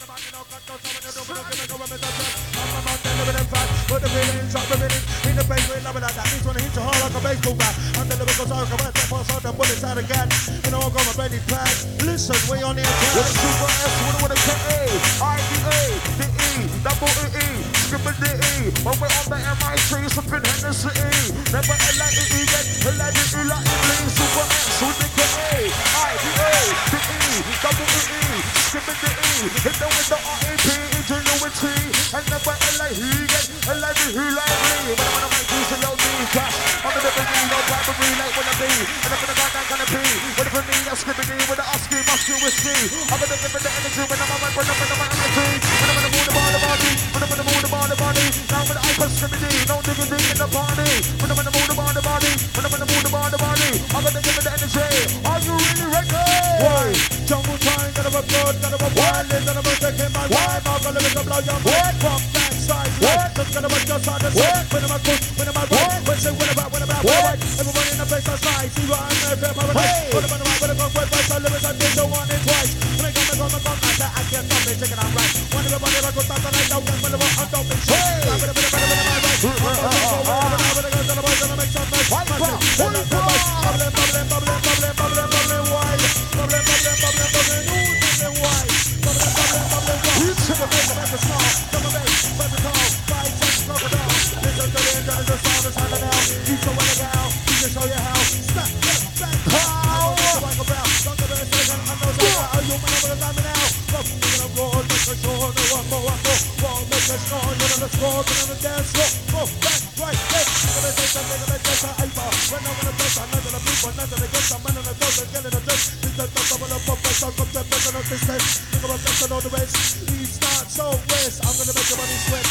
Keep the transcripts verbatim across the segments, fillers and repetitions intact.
But the feelings of the feelings in the face with love that means when it hits your heart like a baseball bat. And the lyrical talk about that pass out the bullets out of gat. You know, go my belly pads. Listen, we on the attack. With a super S, with a K A, I D A, the E, double E E, triple D E. When we're on the M I C, something Hennessy E. Never L I E E, get L I D E, like English. Super S, with the K A, I D A, the E, double E E, triple D E. Hit them with the R A P, ingenuity. And never L I E E, get L I D E, like me. When I'm on my goose and low knees, I'm the double E, no bribery, like when I be. And I'm gonna go down, gonna be. What for me, I'm skipping in with the Oscar, musky whiskey. I'm gonna give it the energy when I'm on my when I'm on my energy. When I'm gonna move the body, body. When I'm gonna move the body, body. Now with the iPad skipping in, no digging in the party. When I'm gonna move the body, body. When I'm gonna move the body, body. I'm gonna give it the energy. Are you really ready? Why? Jungle time, gotta be good, gotta be wild, gotta be taking my time. I'm gonna let it blow your mind. From that side, what? Just gonna be just on the side. When I'm a cook, when I'm a right. When say when about, when about, when right. Everybody in the place that's nice. See what I'm there, feel my right. When I'm on the right, when I'm on the right, I live it, I did the one and twice. When I come, I come, I come, I say I can't stop me, taking it right. When everybody ever goes back, I don't get when I'm on, I don't think shit. I'm gonna be the better, better, better, better. I'm gonna go, I'm gonna go, I'm gonna go, I'm gonna make some noise. Massive. When I'm bubbling, bubbling, bubbling, bubbling, bubbling, bubbling, bubbling, wide. Bubbling, bubbling, bubbling, bubbling, ooh, bubbling, wide. Bubbling, bubbling, bubbling, wide. To the bass, make it small. Double bass, make it tall. Five, six, crocodile. Listen to the end, that is the sound that's handing out. He's so well down. He can show you how. Snap, snap, snap. How? Don't give it a second. I know that. Are you man over the time now? Look, we're gonna go on, make a show. No one more, one more. One, make a score. You're on the score. You're on the dance floor. Go back, right, left. You're gonna take something and make this a hyper. When I'm gonna press, I'm not gonna beat, but not gonna get some man on the door. They're getting a dress. This is the double up, up, up, up, up, up, up, up, this time. Think about that on the race. He's not so west. I'm gonna make your money sweat.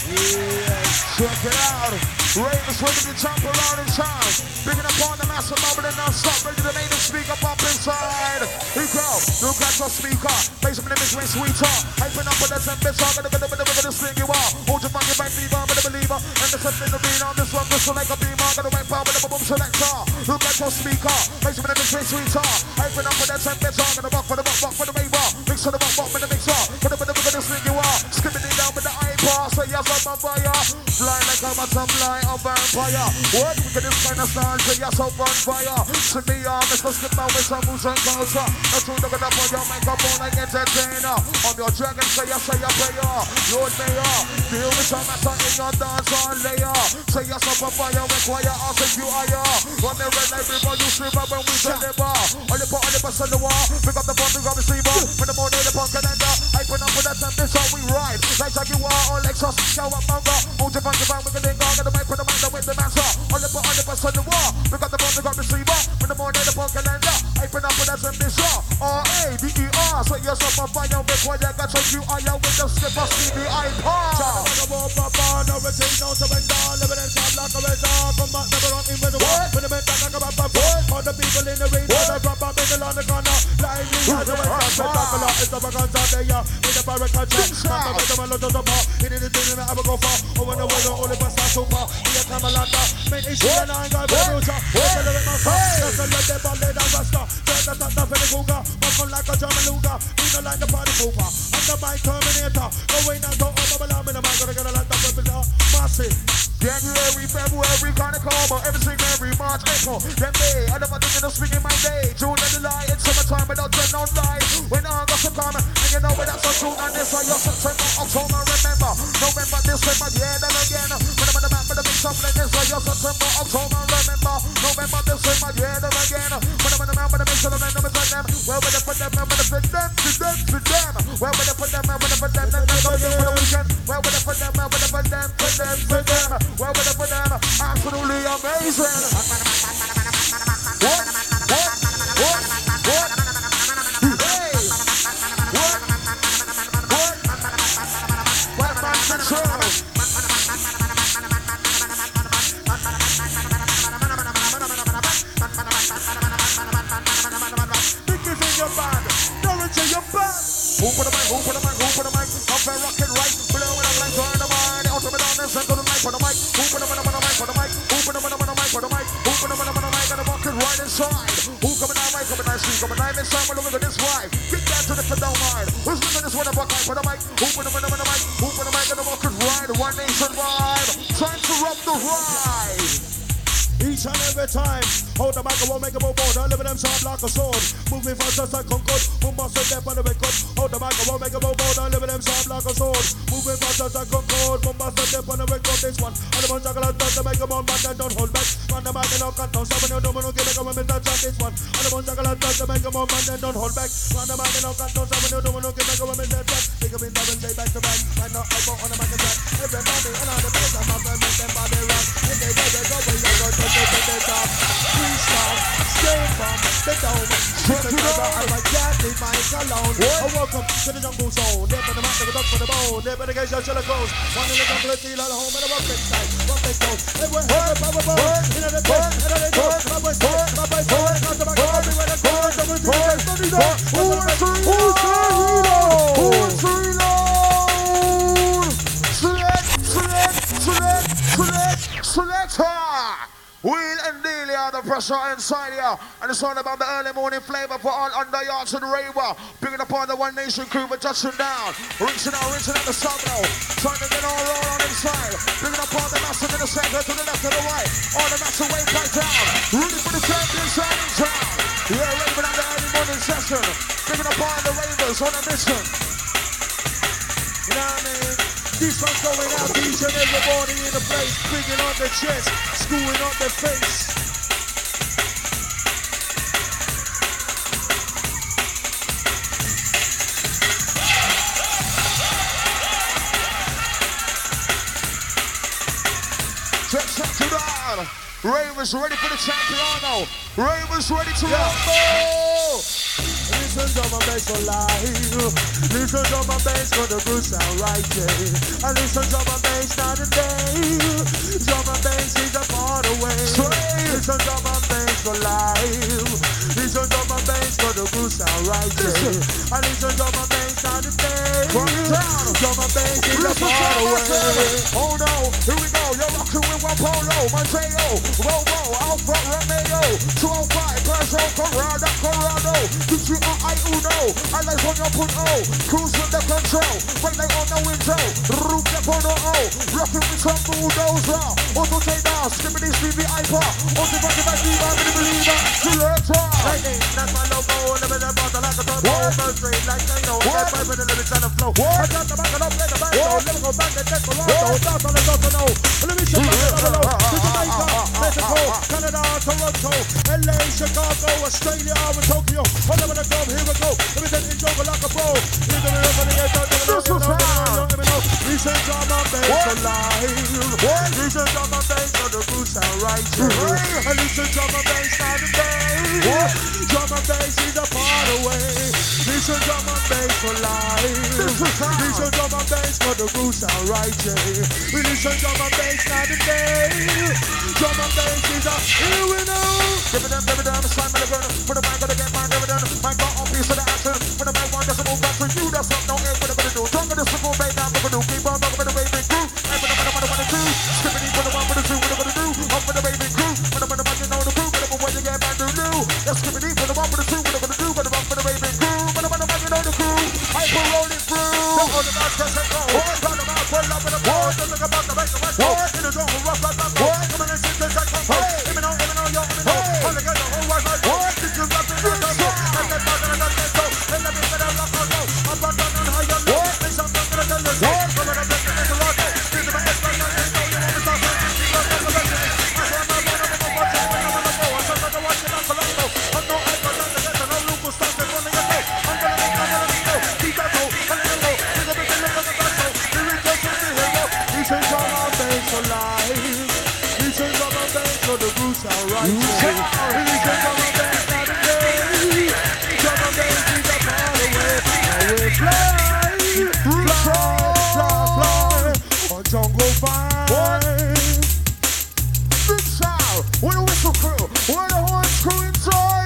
Yeah, check it out. Ravens ready to jump around in time. Picking up on the massive bubble and non-stop. Ready to make the speaker pop inside. Here go. Look at your speaker. Make some image way sweeter. Hyping up with the tempest. I'm gonna get the bit of sling you are. Hold your fucking back fever with a believer. And the set in the beat on this one. Whistle like a beamer. Gonna wait power with a boom selector. Look at your speaker. Make some image way sweeter. Hyping up with the tempest. I'm gonna rock for the rock, rock for the waver. Mix for the rock, rock with the mixer. Gonna put the bit of sling you are. Skipping it down with the iPod. Say yes, I'm on fire. Fly like I'm a fly a vampire. What? We get this kind of style. Say yes, I'm on fire. See me on Mister Skipper with some moves and culture. That's who they're gonna put your microphone like entertainer. I'm your dragon, say yes, say a prayer. Lord Mayor, deal with some matter in your dance on layer. Say yes, I'm on fire, require us if you are ya. Run the red light, people, you shiver when we deliver. All the put all the bus on the wall. Pick up the phone, pick up the receiver. With the morning, the punk calendar. I put up with that temperature, we ride. Like Jaguar or Lexus, show up manga. Hold your phone, your phone, we can think on. Get the mic, put the mic, with the master. All the put all the bus on the wall. Pick up the phone, pick up the receiver. With the morning, the punk calendar. I put up with that temperature. R A D E R. So yes, I'm on fire, require got so you are ya with the skipper, see the iPod. Tryna make a ball, papa, no retain, no surrender. Living in top like a razor. Come back, never on in with the war. When the men back like a bad boy. All the people in the rain, all the drop up in the land, the corner. Blindly, as the way I'm spectacular. It's the vacancy out there, yeah. In the barrack country. Come back, the man, the bar. It is the thing that I ever go for. Over the weather, only pass out super. We are Camelanda. Main issue, and I ain't got the future. Accelerate my son. Just to let them ball, they don't rasta. Turn the top, the penny cougar. Buckle like a German Luger. We don't like the party pooper. I'm the my Terminator. Go away now, go over, but I'm in the man. Gonna get a lot of weapons out. Massive. January, February, Carnival, but everything every March, April. Then May, I never think of swinging my day. June and July, it's summertime without dread, no lie. When August will come, and you know that's so soon. And this is your September, October, remember. November, December, yeah, then again. When I'm on the map for the mix up, then this is your September, October, remember. November, December, yeah, then again. When I'm on the map for the mix up, then I'm on them. Where would I put them, where would I put them, to them, to them. Where would I put them, where would I put them, then go in for the weekend. Where would I put them, where would I put them, put them, put them. Where would I put them? Absolutely amazing. What? What? What? What? Hey! What? What? What man control? Think in your band, knowledge in your band. Who put the mic? Who put the mic? Who put the mic? Up and rockin' right, blowing up like turn the mind. Ultimate on this and to the mic for the mic. Who put the mic on the mic for the mic? Who put the mic on the mic for the mic? Who put the mic on the mic and the rockin' right inside? Who coming out mic, coming out street, coming out inside, but look at this vibe. Kick that to the don't mind. Who's looking this one up, for the mic? every time. Hold the mic, I won't make a move on. I live with them sharp like a sword. Moving fast just like Concord. Boom, bust a step on the record. Hold the mic, I won't make a move on. I live with them sharp like a sword. Moving fast just like Concord. Boom, bust a step on the record. This one. And the one juggle and done to make a bomb, but then don't hold back. Man, the mic and I'll cut down. Seven, you don't want to give me a woman that shot this one. And the one juggle and done to make a bomb, but then don't hold back. Man, the mic and I'll cut down. Seven, you don't want to give me a woman that shot. Think of it, double say back to back. And not elbow on the mic and track. Everybody and all the place, I'm up and make them body rock. And they go, they go, they go, they go, they go, they go. Please stop, stay from the dome. Shut it up, I'm like, yeah, leave my alone. Oh, welcome to the jungle zone. There for the mouth, the duck for the bone. There for the guys, your chiller goes. One in the jungle, let's see, like a home and a rock big side. Rock big goes. Hey, we're here, power bone. In the dead, in the dead, my boys, my boys, my boys, come to my car, everywhere that's going, double three, guys, don't need that. Who's reload? Who's reload? Select, select, select, select, selector. Wheel and Delia, the pressure inside here. And it's all about the early morning flavor for all underyards and raver. Picking up on the One Nation crew, but touching down. Rinsing out, rinsing out the sun now. Trying to get all roll on inside. Picking up on the massive in the center, to the left, to the right. All the massive way back down. Ready for the champion side in town. Yeah, raving on the early morning session. Picking up on the ravers on a mission. You know what I mean? This one's going out to each and everybody in the place, bringing on the chest, screwing on the face. Check, check it out. Ravens ready for the champion. Ravens ready to rumble. Listen to my bass for life. Listen to my bass for the good sound right, yeah. And listen to my bass night and day. Drum and bass is a part away. Listen to my bass for life. Listen to my bass for the good sound right, yeah. And listen to my bass night and day. Drum and bass is a part away. Oh no, here we go. You're rocking with one polo, Monteo, Robo, Alpha Romeo, two oh five, Perso, Corrado, Corrado. Did you I uno, I like on your put oh, cruise with the control, when they on the window, root the on the oh, rocking with some bulldozer, auto take down, skipping this V V I bar, auto back to back, leave out the believer, selector. Lightning, that's my logo, never the bottle like a top, bird straight like I know, that vibe with the lyrics on the flow. I got the back and up, let the back go, never go back and take Toronto, start on the dot to know. Let me show you the below, to Jamaica, Mexico, Canada, Toronto, L A, Chicago, Australia, and Tokyo, all over the globe. Here we go. Let me take the joke like a pro. Leave them in the edge. Don't give me no. Don't give me no. Listen to my bass alive. Listen to my bass for the good sound right. And listen to my bass night and day. Drum and bass is a part away. Listen to my bass for life. Listen to my bass for the good sound right. We listen to my bass night and day. Drum and bass is a here we know. Give it them, give it them. Slime the gun. Put the man gonna get mine. Give it them. My God. Piece of the action, when the man wants to move back to you, that's what no egg, what I'm gonna do. Don't get this to go back down, we're gonna do. Keep on talking about the baby crew. I'm gonna put them on the two. Skipping for the one for the two, what I'm gonna do. Up for the baby crew. When I'm gonna you know the crew, but I'm gonna get back to new. Let's skip it for the one for the two, what I'm gonna do. But I'm up for the baby crew. When I'm gonna you know the crew. Hyper rolling through. Don't hold the mouth, just let go. Round the mouth, pull up in the ball. Don't think about the back of my door. In the jungle, rough like that. Come on and sit there, like come on. Let me know, let me know, yo, let me know. All together, whole wide life. Did you rap it like that? And then I'm gonna let go. Let me get a rock on go. I'm not done on high on low. Think something gonna tell you so. I'm gonna break it into rock. Give me my head right now. You know you want me to talk. I'm not gonna break it. I said I'm not gonna make a watch it. I'm gonna go. I said I'm gonna watch it. I'm gonna go. I'm not I'm gonna get to no Lucas stuff. I'm gonna go. I'm gonna make I'm gonna go. Keep that go. I'm gonna go. Keep up the thing. I'm gonna go. Here we go. Here we go. He says I'm on base for life. He says I'm on base for the roots are right. He says I'm on base for the day. Drum and bass is a part away. I will fly, fly, fly, fly on jungle fire. Big sound, with a whistle crew, with a horn crew inside.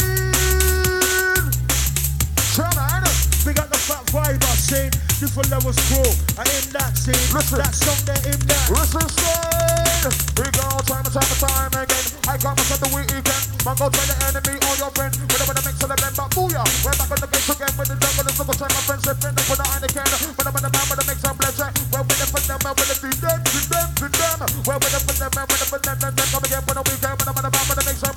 Come on, big up the fat vibe I sing. Different levels crew, I in that scene. Listen, that song there in that. Listen, son. We go time and time and time again. I got myself the weekend. Man, go try the enemy or your friend. Whenever the mix of the blend, but booyah. We're back on the base again with the jungle. Let's go try my friends. Let's bend up for the Heineken. When I'm in the man with the mix of blend. We're winning for them, we're winning for them, for them, for them. We're winning for them, we're winning for them. Then come again for the weekend. When I'm in the man with the mix of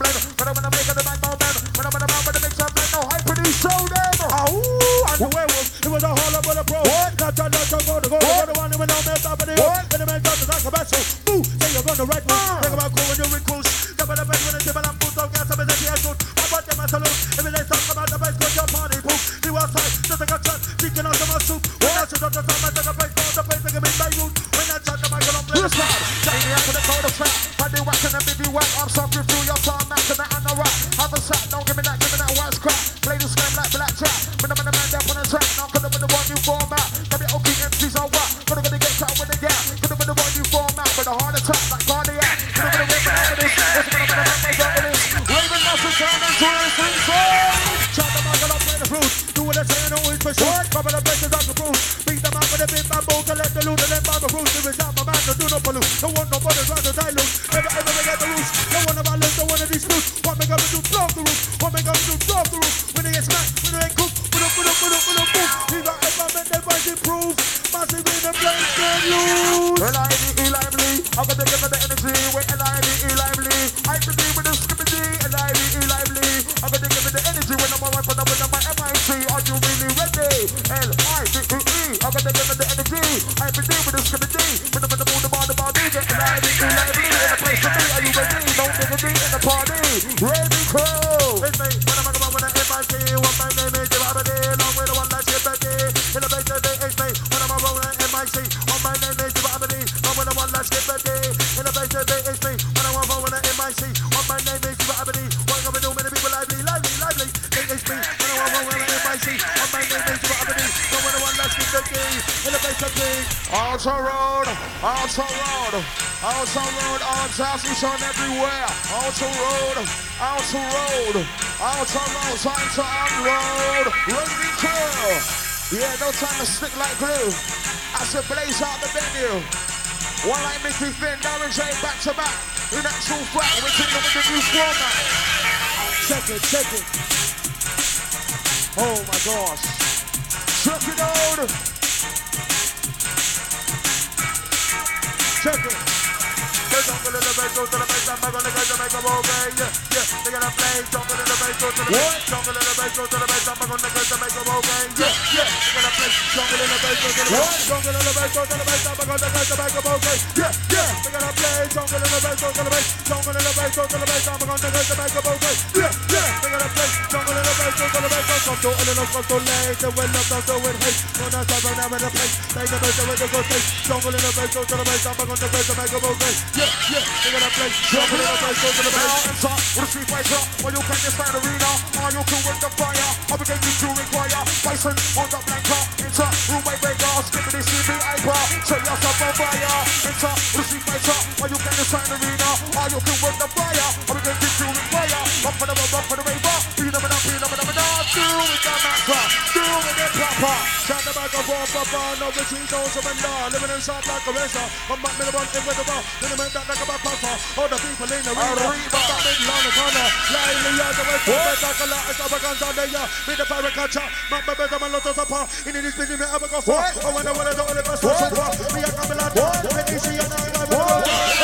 and the werewolves. It was a whole lot of the pro. Not trying to go to go to go to one who went on there top of the hill. And the man got the like a battle. Boo, say you're gonna red one. Think about cool when you recruit. Double the bed when it's even I'm put on gas. I'm in the air shoot. I bought them a salute. Every day talk about the best go your party. Poof, you outside, just like a chat. Chicken out of my soup. When I shoot on the top, I take a break for the place. Take a big by root. When I chat, I'm gonna play the side. Take me out to the cold of fat. I do wax and a baby wax. I'm sucking through your song, matching that and the rap. Have a sat, don't give me that, give me that white scrap. Play the scam like black trap. When I'm in the man down on the track, now could have been the one you format. Got the O K M Cs on what? Could have been the get out with the gap. Could have been the one you format with a heart attack like cardiac. Could have been the whipping out of this. What's gonna be the man make out of this? Raven Muscle turn into a free soul. Chop the muggle up, play the fruit. Do what I say and always for sure. Cover the places on the fruit. Beat them out with a big bamboo to let the loot and then bomb the fruit. If it's out my man, don't do no pollute. Don't want nobody trying to die loose. Never ever get the roots. No one of our lives, no one of these fruits. What make up do blow the roof? What make up do blow the roof? When they get smacked, when they get cooked, put up, put up, put up, put up, boom. If I ever make their voice improve, massive in the place, get loose. L I D E lively, I'm gonna give her the energy with L I D E lively. I believe with the skippity, L I D E lively. I'm gonna give her the energy when I'm on when I'm with my M I C. Are you really ready? L I D E E, I'm gonna give her the energy. I believe with the skippity, when I'm in the mood about the body, get L I D E lively in the place to be. Are you ready? Don't diggity in the party. Ready, crew. It's me, when I'm on with the M I C. What my name is, you're already along with the one that's here back in. In the place to be, it's me, when I'm on with the M I C. What my name is, you're already along with the one that's here back in. In the place to be, it's me, when I'm on with the M I C. What my name is, you're already what I'm doing, many people lively, lively, lively. It's me, when I'm on with the M I C. What my name is, you're already along with the one that's here back in. In the place to be. Ultra Road, Ultra Road, Ultra Road, Ultra Road, on everywhere. Ultra Road, Ultra Road, Ultra Road, time to unload. Ready, crew. Yeah, no time to stick like glue. I said blaze out the venue. One like Mickey Finn, Darren J back to back. In actual fact, we're taking with the new format. Check it, check it. Oh my gosh. Check it out. Check it. They don't go to the bass, go to the bass, I'm not gonna go to make a move, yeah, yeah. They gotta play, don't go to the bass, go to the bass, don't go to the bass, go to the bass, I'm not gonna go to make a move, yeah, yeah. They gotta play, don't go to the bass, go to the bass, don't go to the bass, go to the bass, I'm not gonna go to make a move, yeah, yeah. They gotta play, don't go to the bass, go to the bass, don't go to the bass, go to the bass, I'm not gonna go to make a move, yeah, yeah. They gotta play, don't go to the bass, go to the bass, don't go to the bass, go to the bass, and when I'm done doing hate, when I'm done now in the place, they gotta play, they gotta go take, don't go to the bass, go to the bass, I'm not gonna go to make a move, yeah, yeah. They gotta play, jump in the place, go to the bass. Now enter, with a street fighter, while you can stand arena, or you can win the fire, I'm against you to require, Bison on the blanker, enter, room by breaker, skipping the C B hyper, set yourself on fire, enter, with a street fighter, while you can stand arena, or you can win the fire, I'm against you to require, rock for the rock, rock for the raver, beat them and up, beat them and up, and up, do it the matter, do it the proper, shut the back of all, papa, no retreat, no surrender, living in sharp like a razor, come back, middle one, in with the bar, then the man that like a back papa, all the people in the arena, back in the corner, lively as the way, like a lot of Americans on the yard, with the pirate catcher, my baby, I'm a lot of support, in this business, me ever go far, oh, when I want to do all the best, so far, me a come along, when you see a night, I'm a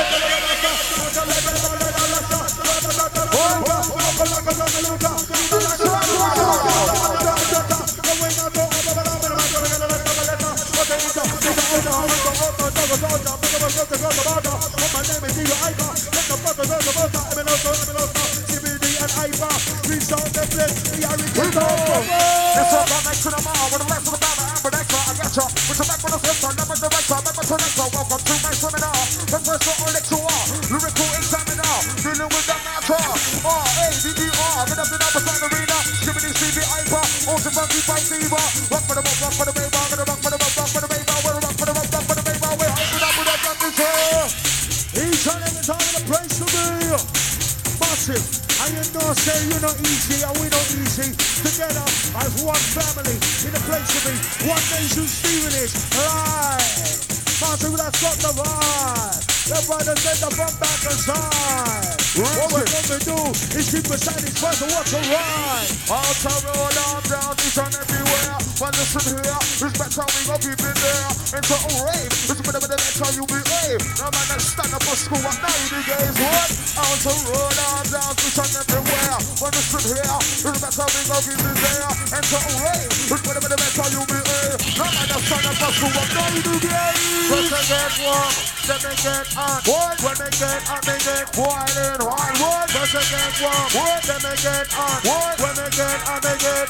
It's all about next to the mall, with the rest of the battle, I'm an extra, I got ya. With the back with the fifth, I'm never the right, I'm never to next, welcome to my seminar. The first one, electoral, lyrical examiner, dealing with the matter. R A D E R, get up in the upper arena, giving these C B hyper, also funky by fever. Rock for the rock, rock for the baby, rock for the rock, rock for the baby, we're rock for the rock, rock for the baby, we're hyping up with that gun this here. Each and every time in the place to be. Massive. And you know, say you're not easy and we're not easy. Together as one family in the place to be. One nation Steven is live. Massive, that's got the vibe. The brothers take the front back inside. What we're gonna do is keep beside each person, what's a ride? Out to roll on down, each and everywhere. But listen here, respect how we gon' keep it there. Into a rave, it's better than that's how you behave. No man that stand up for school, what now you guys what? Out to roll on down, each and everywhere. But listen here, respect how we gon' keep it there. Into a rave, it's better than that's how you behave. No man that stand up for school, what now you guys? When they get warm, then they get hot. What? When they get hot, they get Boiling hot, what? when they get warm, What? then they get hot. What? When they get hot, they get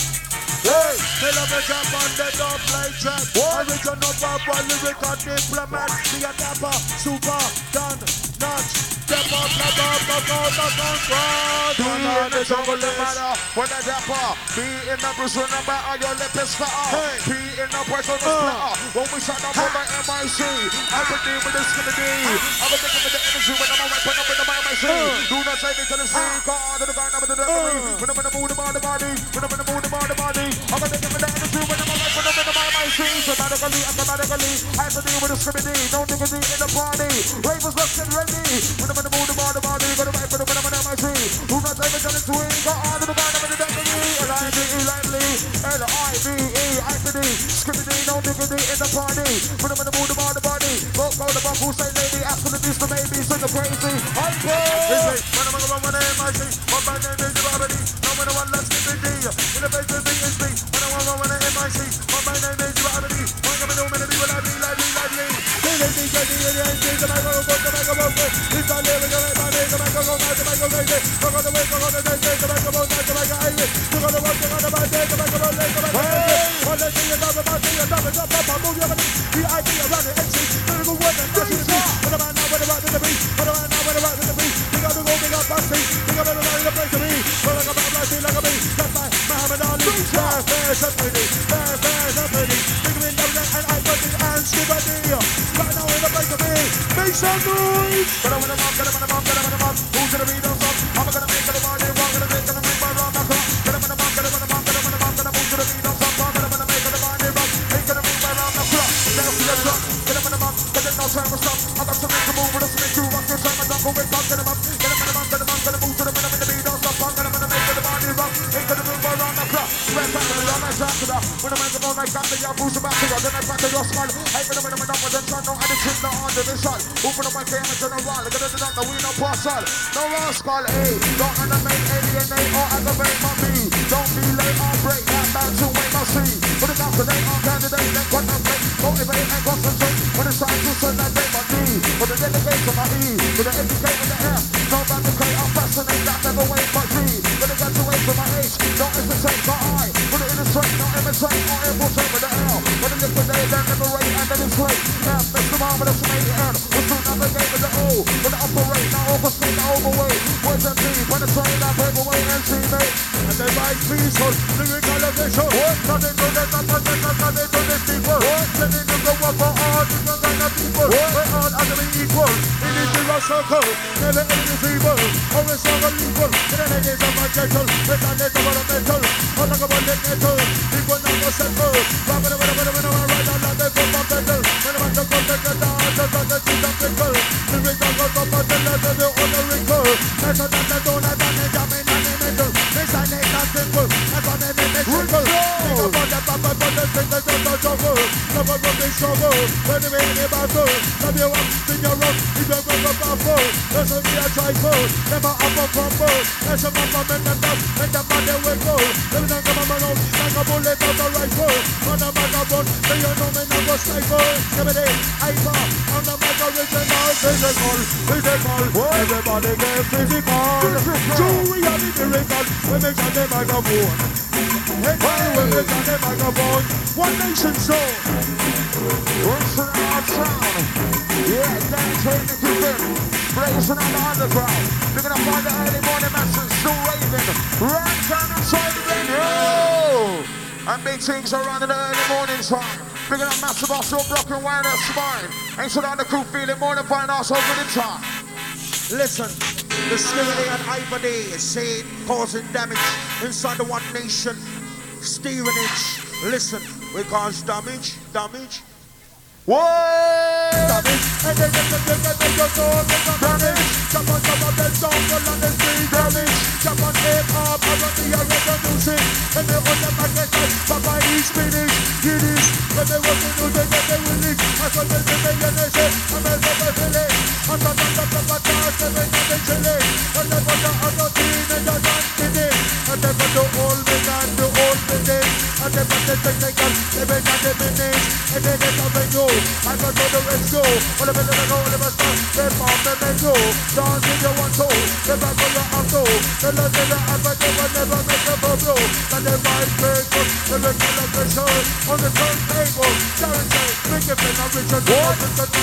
hey, they love a jump on the dog like trap. Original papa, lyrical diplomat. The dapper, super, done, notch. Step up, step up, step up, step up, step Do up. you in the jungle, no matter when the dapper? Be in the bruise, no matter your lip is flatter. Be in the voice on the splitter. When we shut down for my M I C, I can deal with this skin of D. I was thinking with the energy when I'm right up in the M I C. Do not take me to the sea, God, to the ground, to the memory. When I'm in the mood about the body, when I'm in the mood about the body. I'm gonna give me the energy when I'm right when I'm in the M I C. Automatically, automatically, I have to deal with the skin of D. Don't think of D in the party. Ravers locked and ready. When I'm in the mood about the body, gonna fight for the when I'm in the M I C. Do not take me to the swing, God, to the ground, to the memory. L I V E, lively, L I V E, I P D. Skin of D, no diggity in the party. When I'm in the mood about the body, go go the buff who say lady, after the beast, the baby, so the crazy. I'm cool. When I'm around when I'm in my my name is already. No matter what, let's keep it D. In the face of the is me. When I'm around when I'm in my seat, my name is already. When I'm in the middle, when I be like me, like me. D D D D D D the microphone, the microphone. It's all living on my name, the microphone, the microphone. Go on the way, go on the day, the microphone, the microphone. Go on the way, go on the day, the microphone, the microphone. When they see you, talk about you, talk about you, talk move your body. The idea around the M C, lyrical word and that's the beat. When I'm now, when I'm out in the beat, when I'm now, when I'm out in the beat. We got to go, we got busty. We got everybody to play to me. When I come out like me, like a me. That's like Muhammad Ali. Fair, fair, somebody. Fair, fair, somebody. Big win, W and I, Buddy and Skibadee. Right now in the place to be. Make some noise. Get up in the mouth, get up in the mouth, get up in the mouth. Who's gonna be the song? I'm gonna make it a party. I'm gonna make it a big man round the clock. Get up in the mouth, get up in the mouth, get up in the mouth. Get up who's gonna be the song? I'm gonna make it a party. Make it a big man round the clock. Get up in the clock. Get up in the mouth. Get up no time to stop. I got to make a move with a snake to rock your time. I don't go with talk. Get up, get up in the mouth, get up, get up, move to the middle of the beat. Don't stop. I'm gonna make it a party. Make it a big man round the clock. Spread back to the round my track to the. When I make it all night, got the young boost back to the. Then I back to your smile. I put them in the middle of the sun. No attitude, no under the sun. Open up my game and turn around. Look at it, not the we no parcel. No rascal, A. Don't animate, alienate, or aggravate my B. Don't be late or break that back to wait my C. Put it down today on candidate, then contemplate. Motivate and concentrate. When it's time to turn that day my D. Put the delegate to my E. Put the educate with the F. No back to K, I'll fascinate that never wait my G. Put it graduate to my H. Don't hesitate my I. Put it in the straight, not imitate or infiltrate with the L. Put it liquidate, then liberate and then inflate. F, makes the marvelous make N. We'll still navigate with the O. With the operate, now overstate, now overweight. Words and D, penetrate, now paperweight and teammate. And they write peaceful, lyrical official. Nothing to this, nothing, nothing to this people. Nothing to go up for all different kind of people. We're all utterly equal. In this zero circle, never any feeble. Always strong and equal. In the ladies of my gentle, with the net of a metal. All like a one net metal. People not go settle. Rapping a winner, winner, winner, winner, right on the foot of metal. When I'm at the front of the dance, just like the cheese of pickle. The rhythm goes up and the leather, the other wrinkle. That's a dance, that's all I done, and jamming on the middle. This I make that simple. That's what they make me trickle. Think about the papa, but the thing that does not juggle. Never run the struggle. When they make me battle. Love you up, spin your rock. If you go up and fall. That's what me a trifle. Never up and crumble. That's a mama, men them down. Make them bad, they will go. Let me not come on my own. Like a bullet out the rifle. On the microphone, they you know me never stifle. Give it in, hyper. On the mic original. Physical, physical. Everybody get physical. Jewelry of the miracle. We make on the microphone. Hey, we make on the microphone. One nation soul. What's in our town? Yeah, that's taking the keep blazing on the underground. We're gonna find the early morning message still raving. Right down inside the radio. And big things around in the early morning time. We're gonna massive also block and wine and spine. Ain't so down the crew feeling more than fine ourselves in the time. Listen, the Skibadee and Ivory is saying causing damage inside the One Nation steerage. Listen, we cause damage, damage. What? Damage. And then get the get the get the door, get the damage. Jump on top of the song, the land is free damage. Jump on hip hop, I run the original music. And they on the market like Papa is finished. Get this. When they want to do they get the release. I saw the millionaires, I'm a rubber village. I'm not on the proper task, they ain't on the chili. And they want the other thing, and you're not kidding. And they want the old men and the old building. And they want the technical, they ain't on the minutes. And then they come and go. I got to the rest go. All the men that go, they must stop. They found them and go. Dance if you want to. They back on your auto. They love the effort, they will never make a bubble. And they ride big up. They will tell us the show. On the turntable. Guaranteed. Big if they're not rich and what?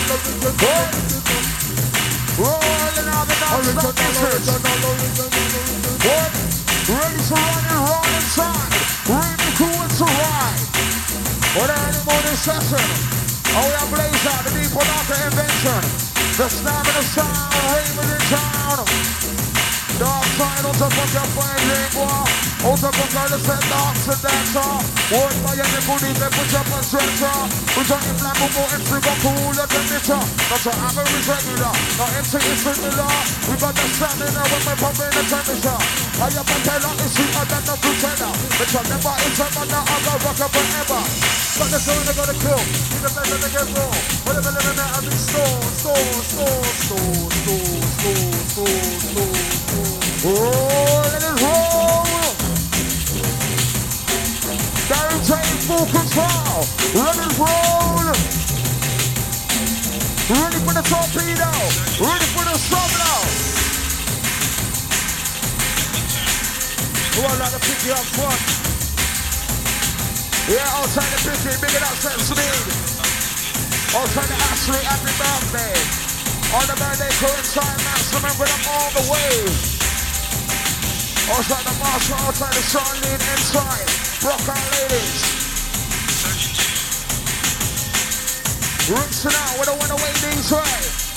Rolling out the non-stop message. What? Ready to run and roll inside. Ready to and to ride. What any morning session. Oh, we are blaze out the deep without the invention. The snap of the sound, raving in town. Dark side on top of your fine lingua. On top of the set dark to dancer. One by your nipple, they put up a stretcher. We don't even like more entry, but cooler than litter. Not an average regular, not empty is similar. We got the stamina when we're pumping the temperature. I am a teller, it's sweeter than the pretender. But I never is a man that I'll rock up forever. But the soul they gotta kill, in the bed they get raw. Whatever living there, I be store, store, store, store, store, store, store, store, store. Oh, let it roll! Guaranteed full control! Let it roll! Ready for the torpedo! Ready for the solo! Who I'd like to pick you up front? Yeah, outside the picky, big it up, Sense Speed. Outside the Ashley, happy birthday. On the birthday coincide, Max, remember them all the way. Outside the Marshall, outside the Charlene, inside. Rock on ladies. Reaching out, we don't want to wait these way.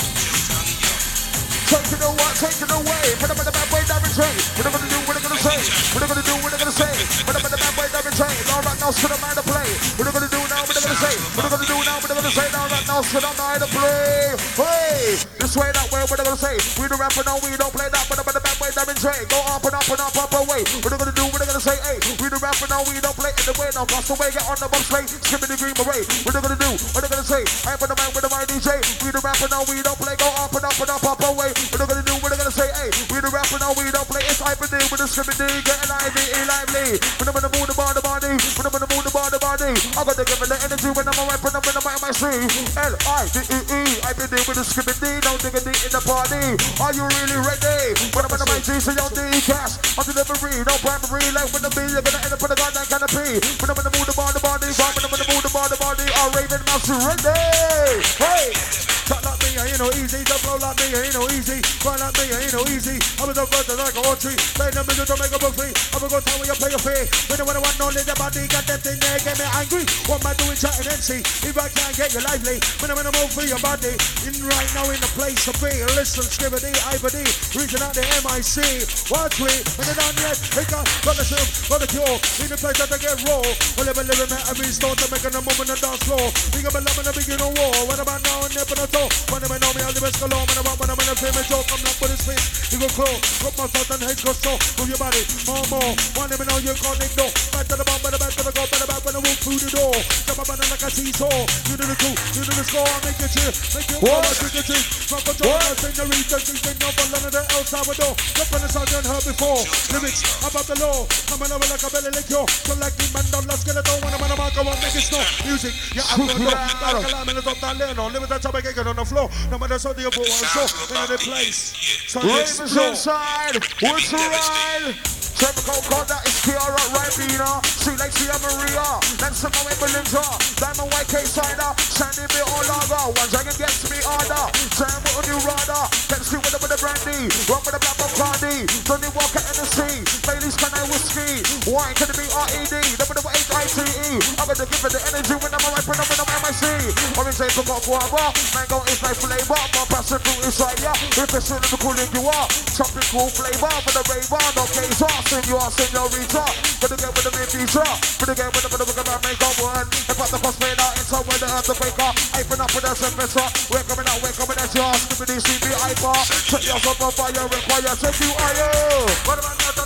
Take it away, take it away. Put them in the bad boy, Darren J. What are gonna do, what are gonna say? What are gonna do, what are gonna say? Put them in the bad boy, Darren J. All right, now, sit them out to play. What are gonna do now, what are gonna say? What are gonna do now, what are gonna say? All right, now, sit them out to play. Hey, this way, that way, what are gonna say? We the rapper now, we don't play that. Put them in the bad boy, Darren J. Go up and up and up, up away. What are gonna do, what are gonna say? Hey, we the rapper now, we don't play in the way. Now, cross the way, get on the bus play. Skipping the green beret. What are gonna do, what are gonna say? I put the man with the my D J. We the rapper now, we don't play. Go up and up and up, up away. What are gonna do, what are gonna say? Hey, we the rapper now, we don't play. It's hyper D with the skipping D. Getting lively, lively. When I'm in the mood, the bar, the body. When I'm in the mood, the bar, the body. I got to give it the energy when I'm a rapper, I'm in the M I C. L I D E E. I be D with the skipping D. Don't dig a D in the party. Are you really ready? When I'm in the my G, so y'all D cash. On delivery, no primary. Like when the B, you're gonna end up with a goddamn canopy. When I'm in the mood, the bar, the body. When I'm in the mood, the bar, the body. Are raving mouse ready? Hey! Talk like me, I ain't no easy. Don't blow like me, I ain't no easy. Grind like me, I ain't no easy. I was a virgin like a hot tree. Play the middle to make a book free. I'm gonna go tell where you play your fee. When I want to know the body, got them thing there, get me angry. What am I doing chatting M C? If I can't get you lively, when I'm in the mood for your body. In right now in the place to be. Listen, Skibbity, Ibody, reaching out the M I C. Watch me, when they're done yet, they got got the soup, got the cure. In the place that they get raw. Well, they've been living at every store to make a move in the dance floor. Think about love in the beginning of war. What about now and nip on the toe? When they know me, I'll the best go long. When I'm when I'm in a famous joke, I'm not with his face. You go claw, cut my thought and head go so. Move your body, more, more. One them know you can't ignore. Back to the bomb, back to the go, back to the back when I walk through the door. Jump up and like a seesaw. You do the two, you do the score, make it chill, make it warm, drink it chill. From the job, I say the reason, she's been no one of the El Salvador. Jump on the sound and heard before. Lyrics about the law. Coming over like a belly lick yo. Come like the man, don't let's get it on. When I'm on the mark, I won't make it snow. Music, yeah, I'm gonna go. Like a lamb in the top, not laying on. Live with that chopper, get on the floor. No matter so the above, I'm sure. In the place. So Ravens inside, what's the ride? Typical code that is Kiara Ribena. See like Sia Maria. Then some of my Belinda. Diamond White K cider. Sandy Bill or Lager. One dragon gets me harder. Sam with a new radar. Let's see with the, with the brandy. Run with the black Bacardi. Johnny Walker N S C. Bailey's can I whiskey. Wine can it be R E D. The with the H I T E. I'm gonna give it the energy when I'm a rapper. I'm in the M I C. Orange apricot guava. Mango is my flavor. My passion fruit is right, yeah. If it's in the cooling you are. tropical flavor for the raver. No case off, senor, senorita. For the game with the main feature. For the game with the with the with the make a word. If I the first play now, it's over the earthquaker. Hyping up with the semester. We're coming out, we're coming at yours. Give me the C B hyper. Set yourself on fire, require to do I. What about that?